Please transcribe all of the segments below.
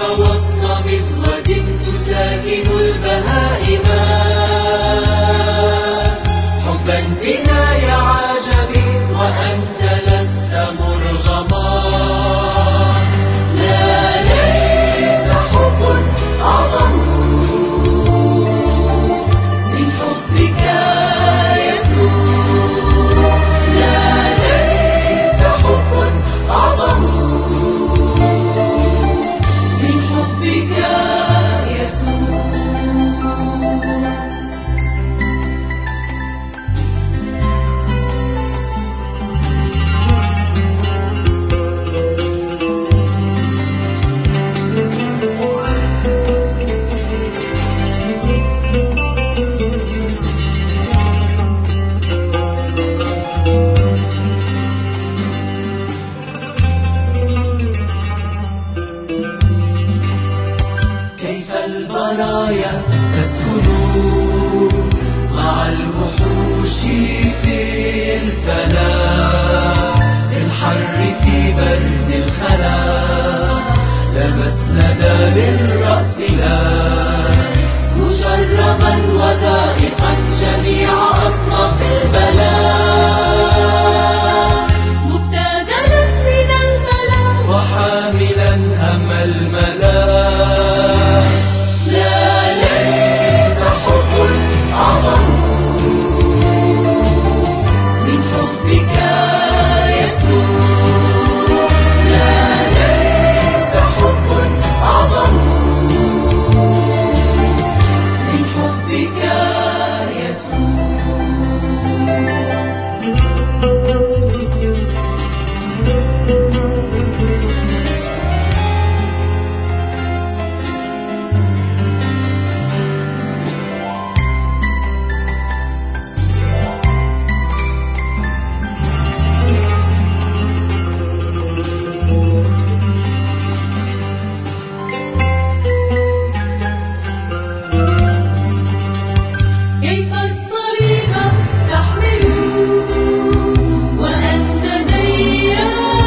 وسط مذود تساكن البهائم، حبا بنا يا عجبي وأنت لست مرغما. لا ليس حب أعظم من حبك يسوع، لا ليس حب أعظم من حبك يسوع. البرايا تسكن مع الوحوش في الفناء، في الحر في برد الخلاء، لبسنا دال الرأس لا مشربا وذائقا جميع أصناف البلاء، مبتدلا من الملا وحاملا هم الملا.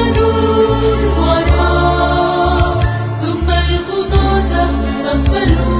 ثم الخطاة تقبلوا